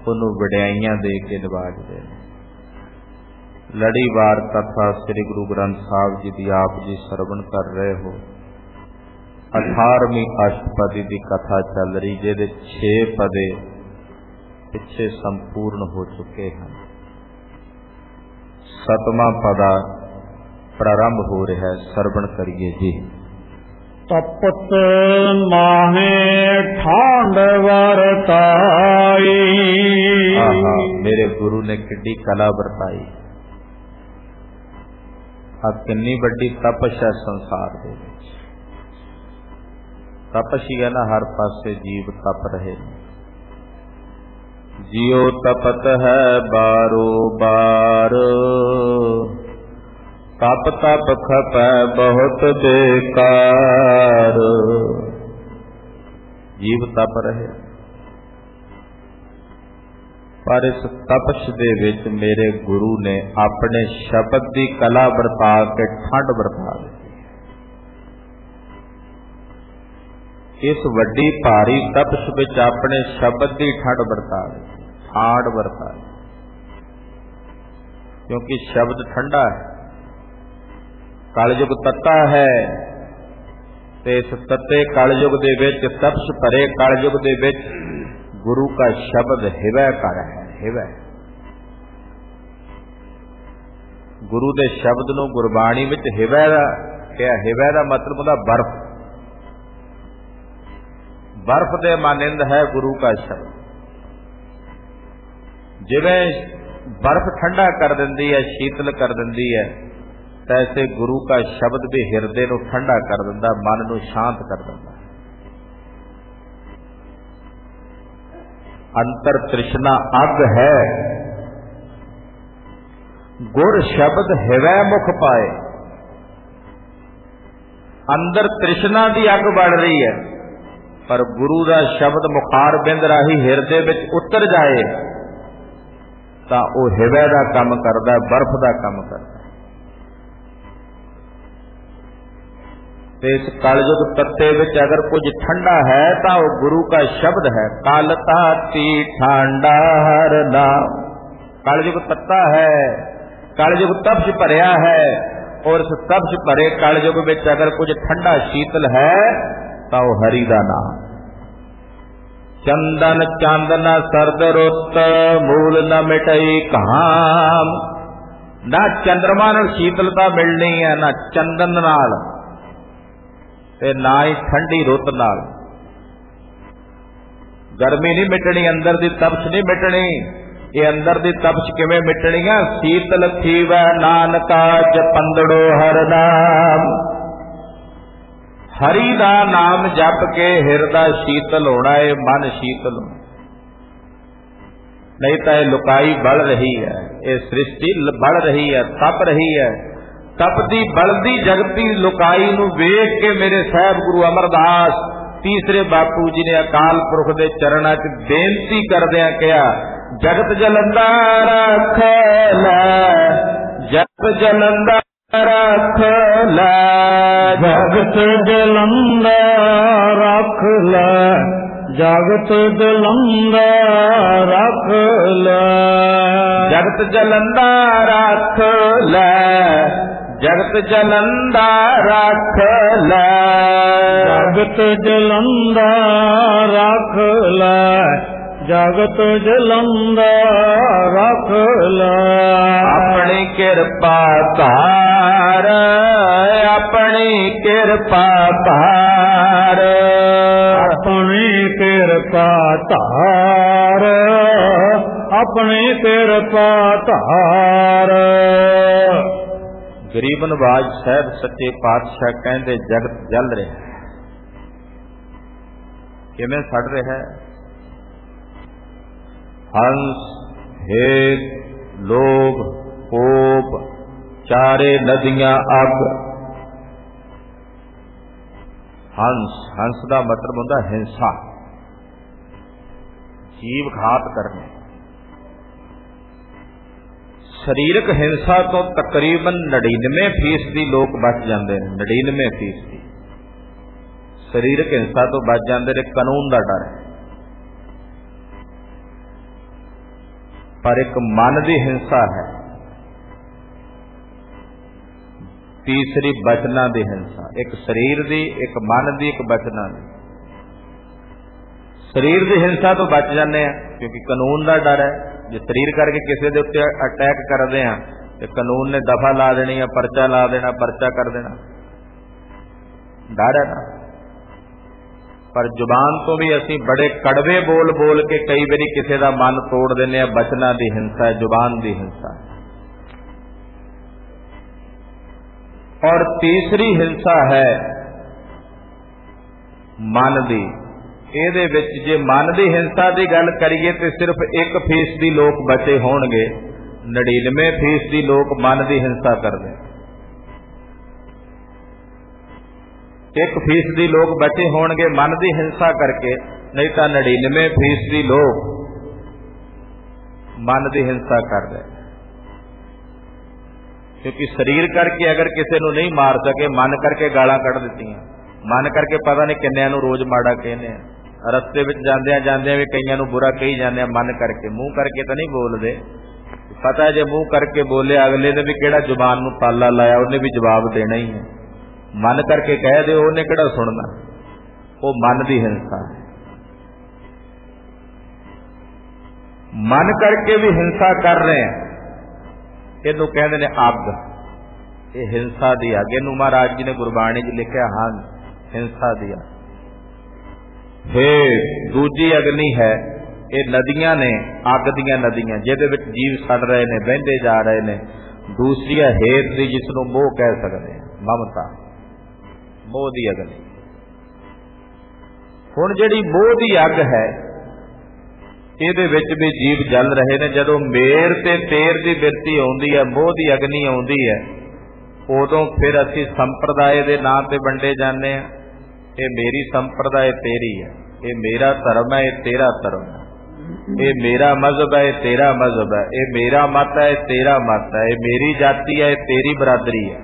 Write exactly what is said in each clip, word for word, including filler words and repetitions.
ਉਹਨੂੰ ਵਡਿਆਈਆਂ ਦੇ ਕੇ ਨਿਵਾਜਦੇ ਨੇ। ਲੜੀਵਾਰ ਕਥਾ ਸ੍ਰੀ ਗੁਰੂ ਗ੍ਰੰਥ ਸਾਹਿਬ ਜੀ ਦੀ ਆਪ ਜੀ ਸਰਵਣ ਕਰ ਰਹੇ ਹੋ। ਅਠਾਰਵੀਂ ਅਸ਼ਟਪਦੀ ਦੀ ਕਥਾ ਚੱਲ ਰਹੀ, ਜਿਹਦੇ ਛੇ ਪਦੇ ਪਿੱਛੇ ਸੰਪੂਰਨ ਹੋ ਚੁੱਕੇ ਹਨ। ਸਤਵਾਂ ਪਦਾ ਪ੍ਰਾਰੰਭ ਹੋ ਰਿਹਾ ਹੈ, ਸਰਵਣ ਕਰੀਏ ਜੀ। ਤਪਤ ਮਾਹੇ ਠਾਂਡ ਵਰਤਾਈ। ਆਹਾ, ਮੇਰੇ ਗੁਰੂ ਨੇ ਕਿੱਡੀ ਕਲਾ ਵਰਤਾਈ। ਆ ਕਿੰਨੀ ਵੱਡੀ ਤਪਸ਼ ਹੈ ਸੰਸਾਰ ਦੇ ਵਿੱਚ। ਤਪਸ਼ ਹੀ ਹੈ ਨਾ, ਹਰ ਪਾਸੇ ਜੀਵ ਤਪ ਰਹੇ ਨੇ। ਜਿਉ ਤਪਤ ਹੈ ਬਾਰੋ ਬਾਰ, ਤਪ ਤਪ ਖਪੈ ਬਹੁਤ ਬੇਕਾਰ। ਜੀਵ ਤਪ ਰਹੇ, ਪਰ ਇਸ ਤਪਸ਼ ਦੇ ਵਿੱਚ ਮੇਰੇ ਗੁਰੂ ਨੇ ਆਪਣੇ ਸ਼ਬਦ ਦੀ ਕਲਾ ਵਰਤਾ ਕੇ ਠੰਡ ਵਰਤਾ ਦਿੱਤੀ। ਇਸ ਵੱਡੀ ਭਾਰੀ ਤਪਸ਼ ਵਿੱਚ ਆਪਣੇ ਸ਼ਬਦ ਦੀ ਠੰਡ ਵਰਤਾ ਦਿੱਤੀ, ਠਾੜ ਵਰਤਾ, ਕਿਉਂਕਿ ਸ਼ਬਦ ਠੰਡਾ ਹੈ। ਕਲਯੁਗ ਤੱਤਾ ਹੈ ਤੇ ਇਸ ਤੱਤੇ ਕਲਯੁਗ ਦੇ ਵਿੱਚ, ਤਪਸ਼ ਭਰੇ ਕਲਯੁਗ ਦੇ ਵਿੱਚ ਗੁਰੂ का शब्द हिवै कर है। हिवै गुरु के शब्द नूं गुरबाणी विच हिवै दा क्या? हिवै दा मतलब होंदा बर्फ। बर्फ दे मानिंद है गुरु का शब्द। जिवें बर्फ ठंडा कर दिंदी है, शीतल कर दिंदी है, तैसे गुरु का शब्द भी हिरदे नूं ठंडा कर दिंदा, मन नूं शांत कर दिंदा। अंतर तृष्णा अग है, गुर शब्द हिवै मुख पाए। अंदर तृष्णा की अग बढ़ रही है, पर गुरु का शब्द मुखार बिंद राही हिरदे विच उतर जाए तां ओह हिवै दा काम करदा, बर्फ दा काम करदा। इस कलयुग तत्ते विच अगर कुछ ठंडा है तो वह गुरु का शब्द है। कल ताती ठंडा हर नाम। कलयुग तत्ता है, कलयुग तपश भरिया है, और इस तपश भरे कलयुग विच अगर कुछ ठंडा शीतल है तो वह हरि दा नाम। चंदन चांदन सरद रुत, मूल न मिटई कहाम। ना चंद्रमा नाल शीतलता मिलनी है, ना चंदन नाल, ते ना ही ठंडी रुत नाल। गर्मी नहीं मिटनी, अंदर दी तपश नहीं मिटनी। ये अंदर दी तपश किवें मिटनी है? शीतल थीवै नानका जपंदड़ो हर नाम। हरि दा नाम जप के हिरदा शीतल होना है, मन शीतल होना। नहीं तो यह लुकाई बढ़ रही है, ये सृष्टि बढ़ रही है, तप रही है। तपदी बलदी जगती लुकाई नूं वेख के मेरे साहब गुरु अमरदास तीसरे बापू जी ने अकाल पुरख दे चरणां च बेनती करदिआं कहा, जगत जलंदा रख लै, जगत जलंदा रख लै, जगत जलंदा रख लै, जगत जलंदा रख लै, जगत जलंदा रख लै, जगत जलंदा रख लै, जगत जलंदा रख लै, जगत जलंदा रख लै। अपनी कृपा धार, अपनी कृपा धार, अपनी कृपा धार, अपनी कृपा धार। गरीब नवाज साहब सच्चे पातशाह कहते जगत जल रहा है। किवें सड़ रहा है? हंस, हेत, लोभ, कोप, चारे नदियां अग। हंस, हंस का मतलब होता हिंसा, जीव घात करने। शरीरक हिंसा तो तकरीबन नड़िनवे फीसदी लोग बच जाते हैं। नड़िनवे फीसदी शरीरक हिंसा तो बच जाते हैं, कानून का डर है। पर एक मन की हिंसा है, तीसरी बचना की हिंसा, एक शरीर की, एक मन की, एक बचना की। शरीर की हिंसा तो बच जाते हैं क्योंकि कानून का डर है। जो शरीर करके किसी के उत्ते अटैक करते हैं तो कानून ने दफा ला देनी है, परचा ला देना, परचा कर देना, डर है ना। पर जुबान तो भी असी बड़े कड़वे बोल बोल के कई बारी किसी का मन तोड़ देने, बचना की हिंसा है, जुबान की हिंसा है। और तीसरी हिंसा है मन की। ਇਹਦੇ ਵਿੱਚ ਜੇ ਮਨ ਦੀ ਹਿੰਸਾ ਦੀ ਗੱਲ ਕਰੀਏ ਤੇ ਸਿਰਫ ਇੱਕ ਫੀਸਦੀ ਲੋਕ ਬਚੇ ਹੋਣਗੇ, ਨੜਿਨਵੇਂ ਫੀਸਦੀ ਲੋਕ ਮਨ ਦੀ ਹਿੰਸਾ ਕਰਦੇ। ਇੱਕ ਫੀਸਦੀ ਲੋਕ ਬਚੇ ਹੋਣਗੇ ਮਨ ਦੀ ਹਿੰਸਾ ਕਰਕੇ, ਨਹੀਂ ਤਾਂ ਨੜਿਨਵੇਂ ਫੀਸਦੀ ਲੋਕ ਮਨ ਦੀ ਹਿੰਸਾ ਕਰਦੇ। ਕਿਉਂਕਿ ਸਰੀਰ ਕਰਕੇ ਅਗਰ ਕਿਸੇ ਨੂੰ ਨਹੀਂ ਮਾਰ ਸਕੇ, ਮਨ ਕਰਕੇ ਗਾਲਾਂ ਕੱਢ ਦਿੱਤੀਆਂ, ਮਨ ਕਰਕੇ ਪਤਾ ਨਹੀਂ ਕਿੰਨਿਆਂ ਨੂੰ ਰੋਜ਼ ਮਾੜਾ ਕਹਿੰਦੇ ਆ, रस्ते में जांदिया जांदिया भी कईयां नूं बुरा कही जाने, मन करके, मुंह करके तो नहीं बोलते। पता है जे मुंह करके बोले अगले ने भी केड़ा जुबान नूं ताला लाया, उन्हें भी जवाब देना ही है। मन करके कह दे उन्हें केड़ा सुनना, वो मन की हिंसा है। मन करके भी हिंसा कर रहे हैं, इनू कहते ने अग, ये हिंसा दी अग। इनू महाराज जी ने गुरबाणी च लिखा, हाँ हिंसा दी अग। फिर दूजी अग्नि है, ये नदियां ने, अग दियां नदियां जिहदे विच जीव सड़ रहे ने, बहिंदे जा रहे ने। दूसरी है हेत दी, जिसनों मोह कह सकते हैं, ममता, मोह दी अग्नि। हुण जिहड़ी मोह दी अग है, इहदे विच भी जीव जल रहे ने। जदों मेर ते तेर दी बिरती आउंदी है, मोह दी अग्नि आउंदी है, उदों फिर असीं संप्रदाय दे नां ते वंडे जाने आ। ये मेरी संप्रदाय तेरी है, ये मेरा धर्म है, ये तेरा धर्म है, ये मेरा मजहब है, ये तेरा मजहब है, ये मेरा मत है, ये तेरा मत है, ये मेरी जाति है, ये तेरी बरादरी है।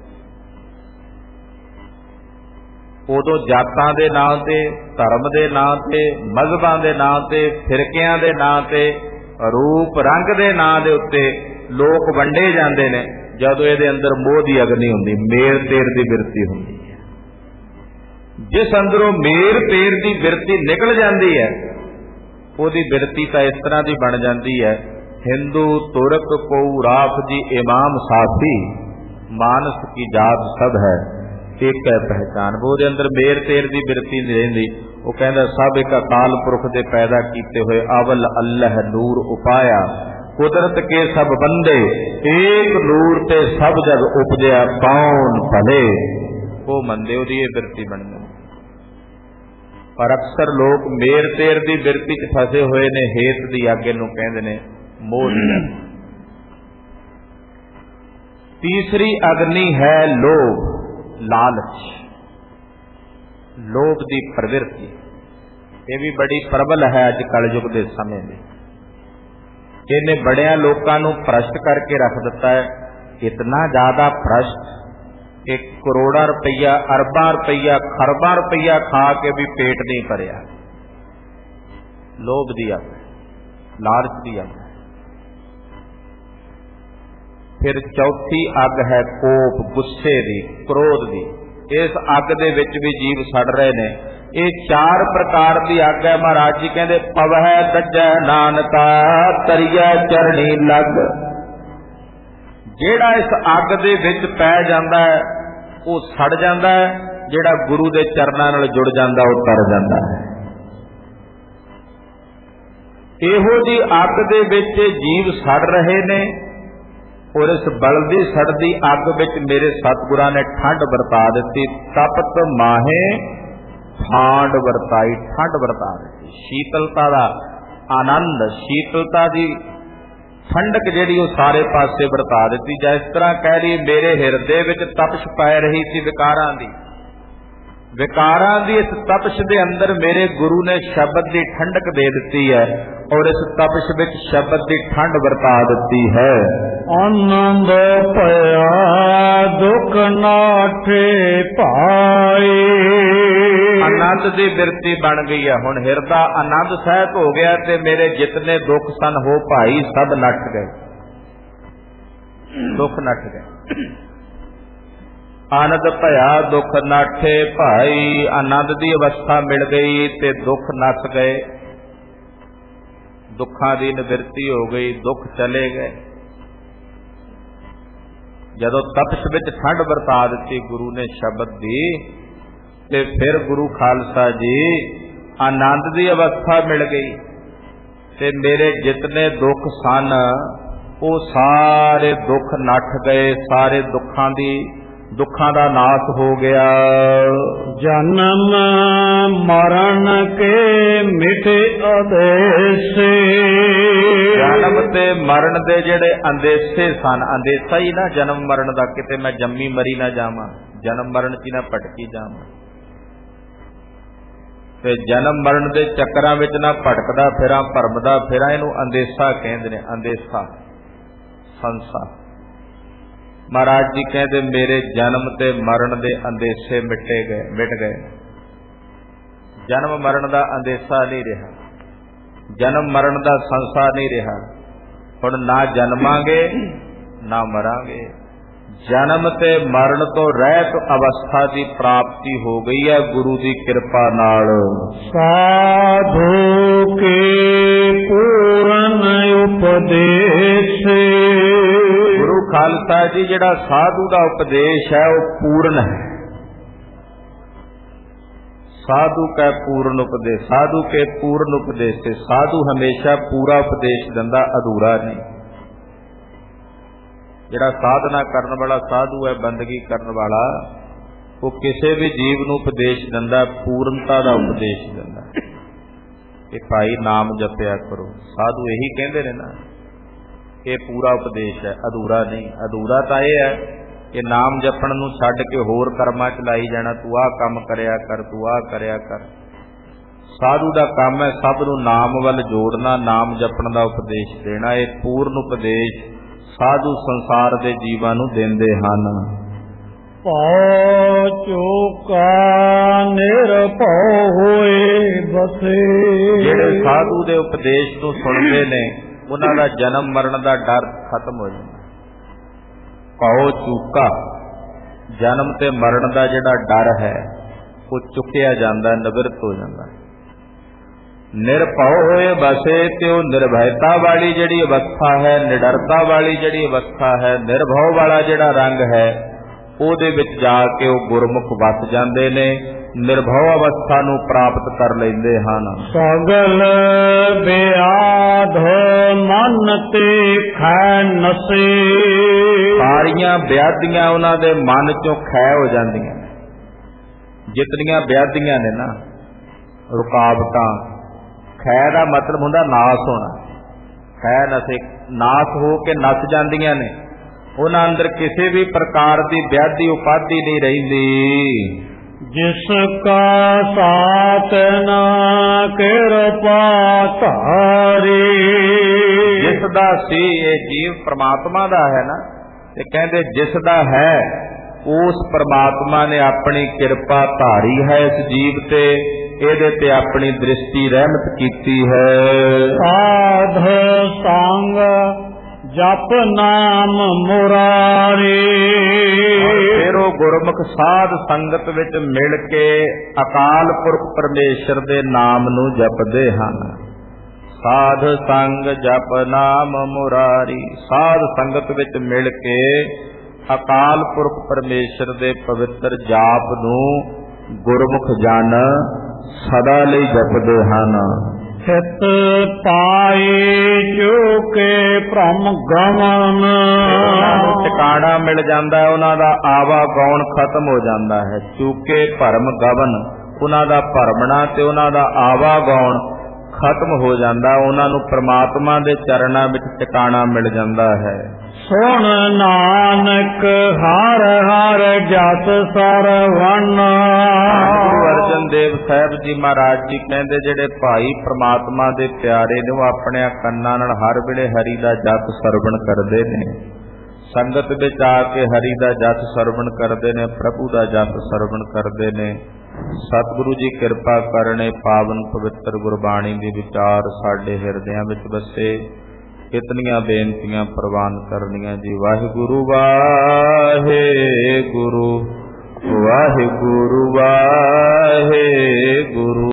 उदों जातां दे नां ते, धर्म दे नां ते, मजहबां दे नां ते, फिरकियां दे नां ते, रूप रंग दे नां दे उत्ते लोक वंडे जांदे ने। जदों इहदे अंदर मोह दी अग्नि हुंदी, मेर तेर दी बिरती हुंदी। जिस अंदरों मेर तेर की बिरती निकल जाती है, उसकी बिरती तो इस तरह की बन जाती है, हिंदू तुर्क को राफ जी इमाम साफी, मानस की जात सब है एक है पहचान। वो अंदर मेर तेर की बिरती नहीं रही। वो कहता सब एक अकाल पुरख के पैदा किए हुए, अवल अल्लाह नूर उपाया, कुदरत के सब बंदे एक नूर ते सब जग उपजया, कौन भले वो मंदे। वो बिरती बन गई। पर अक्सर लोग मेर तेर की बिरती च फसे हुए ने, हेत की अग नूं कहंदे ने मोह। तीसरी अग्नि है लोभ, लालच, लोभ की प्रवृत्ति। ये भी बड़ी प्रबल है अज कलयुग के समय में। इन्हें बड़िया लोगों नूं भ्रष्ट करके रख दिता है, इतना ज्यादा भ्रष्ट कि करोड़ा रुपया, अरबा रुपया, खरबा रुपया खा के भी पेट नहीं भरिया। लोभ दी अग, लालच दी अग। फिर चौथी अग है कोप, गुस्से दी, क्रोध दी। इस अग दे विच भी जीव सड़ रहे ने। ये चार प्रकार की अग है। महाराज जी कहते पवै दजै नानका, तरिया चरणी लग। जेड़ा इस अग दे विच पै जांदा है वो सड़ जाता है, जेड़ा गुरु दे चरनां नाल जुड़ जाता वो तर जाता है। इहो जी अग दे विच जीव सड़ रहे ने, और इस बलदी सड़दी अग विच मेरे सतगुरां ने ठंड वरता दी। तपत माहे ठंड वरताई, ठंड वरता दी। शीतलता का आनंद, शीतलता की ठंडक जिहड़ी वो सारे पासे वरता दी। जिस तरह कह रही मेरे हिरदे विच तपश पै रही सी विकारां दी, विकारां दी इस तपश दे अंदर मेरे गुरु ने शब्द की ठंडक दे दी है और इस तपश विच शब्द की ठंड वरता दी है। आनंद पया दुख नाठे पाए, आनंद की बिरती बन गई है। हुण हिरदा आनंद सहत हो गया ते मेरे जितने दुख सन हो भाई सब नठ गए, दुख नठ गए। आनंद भया दुख नाठे भाई, आनंद की अवस्था मिल गई ते दुख नस गए, दुखा की निवृत्ति हो गई, दुख चले गए। जदों तपश विच ठंड वरता दी गुरु ने शब्द दी ते फिर गुरु खालसा जी आनंद की अवस्था मिल गई ते मेरे जितने दुख सन वो सारे दुख नठ गए, सारे दुखा की दुखा का नाश हो गया। जन्म मरण के मिटे अंदेशे, जन्म ते मरण दे जेड़े अंदेशे सन, अंदेशा ही ना जन्म मरण का, किते मैं जम्मी मरी ना जावां, जन्म मरण च ना भटकी जावां, ते जन्म मरण दे चक्करां विच ना भटकदा फिरां, भरमदा फिरां, इहनूं अंदेशा कहंदे ने। अंदेशा संसा। महाराज जी कहते मेरे जन्म ते मरण दे अंदेशे मिटे गए, मिट गए। जन्म मरण का अंदेशा नहीं रहा, जन्म मरण का संसा नहीं रहा। हुण ना जन्मांगे ना मरांगे, जन्म ते मरण तो रहत अवस्था की प्राप्ति हो गई है गुरु की कृपा नाल। साधु के पूर्ण उपदेश, गुरु खालसा जी जिहड़ा साधु का उपदेश है वो पूर्ण है। साधु का पूर्ण उपदेश, साधु के पूर्ण उपदेश से साधु हमेशा पूरा उपदेश दिंदा, अधूरा नहीं। जिहड़ा साधना करने वाला साधु है, बंदगी करने वाला, वो किसी भी जीव नूं उपदेश दिंदा, पूर्णता का उपदेश दिंदा कि भाई नाम जपया करो। साधु यही कहते हैं ना, ये पूरा उपदेश है, अधूरा नहीं। अधूरा तो यह है कि नाम जपण नूं छड्ड के होर कर्मां च लाई जाना, तू आ काम करया कर, तू आ करया कर। साधु का काम है सब नूं नाम वल जोड़ना, नाम जपण का उपदेश देना। ये पूर्ण उपदेश साधु संसार के जीवां नूं देंदे हन। पौ चूका निरभउ होए बसे, जिहड़े साधु दे उपदेश नूं सुणदे ने उन्हां दा जन्म मरण का डर खत्म हो जाता। पौ चूका, जन्म ते मरण का जिहड़ा डर है वो चुकिया जाता, निवृत्त हो जाता। निरभउ होए बसे, ते वो निर्भयता वाली जिहड़ी अवस्था है, निडरता वाली जिहड़ी अवस्था है, निर्भव वाला जिहड़ा रंग है ਉਹਦੇ ਵਿੱਚ ਜਾ ਕੇ ਉਹ ਗੁਰਮੁਖ ਵਸ ਜਾਂਦੇ ਨੇ, ਨਿਰਭਉ ਅਵਸਥਾ ਨੂੰ ਪ੍ਰਾਪਤ ਕਰ ਲੈਂਦੇ ਹਨ। ਸਗਲ ਬਿਆਧ ਮਨ ਤੇ ਖੈ ਨਸੇ, ਸਾਰੀਆਂ ਵਿਆਧੀਆਂ ਉਹਨਾਂ ਦੇ ਮਨ ਚੋਂ ਖੈ ਹੋ ਜਾਂਦੀਆਂ ਨੇ। ਜਿਤਨੀਆਂ ਵਿਆਧੀਆਂ ਨੇ ਨਾ, ਰੁਕਾਵਟਾਂ, ਖੈ ਦਾ ਮਤਲਬ ਹੁੰਦਾ ਨਾਸ ਹੋਣਾ। ਖੈ ਨਸੇ, ਨਾਸ ਹੋ ਕੇ ਨਸ ਜਾਂਦੀਆਂ ਨੇ। उन्हां अंदर किसी भी प्रकार की व्याधि उपाधि नहीं रहिंदी। जिसका साथ ना कृपा धारी, जिसदा सी ये जीव परमात्मा दा है ना, ते कहंदे जिसदा है उस परमात्मा ने अपनी कृपा धारी है इस जीव ते, ਇਹਦੇ ਤੇ ਆਪਣੀ दृष्टि रहमत कीती है। साध संग जप नाम मुरारी, फिर वो गुरमुख साध संगत विच मिल के अकाल पुरख परमेश्वर दे नाम नू जपदे हन। साध संग जप नाम मुरारी, साध संगत विच मिल के अकाल पुरख परमेश्वर दे पवित्र जाप नू गुरमुख जन सदा लई जपदे हन। चित पाए चुके भ्रम गमन, ठिकाना मिल जाता है, उन्हां दा आवा गौण खत्म हो जाता है। चुके भरम गवन, उन्हां दा भरमना ते उन्हां दा आवा गौण खत्म हो जाता, उन्हां नूं परमात्मा दे चरणां विच ठिकाना मिल जाता है। ਸੁਣ ਨਾਨਕ ਹਰ ਹਰ ਜਸ ਸਰਵਣ। ਗੁਰੂ ਅਰਜਨ ਦੇਵ ਸਾਹਿਬ ਜੀ ਮਹਾਰਾਜ ਜੀ ਕਹਿੰਦੇ ਜਿਹੜੇ ਭਾਈ ਪ੍ਰਮਾਤਮਾ ਦੇ ਪਿਆਰੇ ਨੇ ਉਹ ਆਪਣੇ ਕੰਨਾਂ ਨਾਲ ਹਰ ਵੇਲੇ ਹਰੀ ਦਾ ਜਸ ਸਰਵਣ ਕਰਦੇ ਨੇ। ਸੰਗਤ ਵਿੱਚ ਆ ਕੇ ਹਰੀ ਦਾ ਜਸ ਸਰਵਣ ਕਰਦੇ ਨੇ, ਪ੍ਰਭੂ ਦਾ ਜਸ ਸਰਵਣ ਕਰਦੇ ਨੇ। ਸਤਿਗੁਰੂ ਜੀ ਕਿਰਪਾ ਕਰਨੇ ਪਾਵਨ ਪਵਿੱਤਰ ਗੁਰਬਾਣੀ ਦੇ ਵਿਚਾਰ ਸਾਡੇ ਹਿਰਦਿਆਂ ਵਿੱਚ ਵਸੇ। ਕਿਤਨੀਆਂ ਬੇਨਤੀਆਂ ਪ੍ਰਵਾਨ ਕਰਨੀਆਂ ਜੀ। ਵਾਹਿਗੁਰੂ ਵਾਹਿਗੁਰੂ ਵਾਹਿਗੁਰੂ ਵਾਹਿਗੁਰੂ।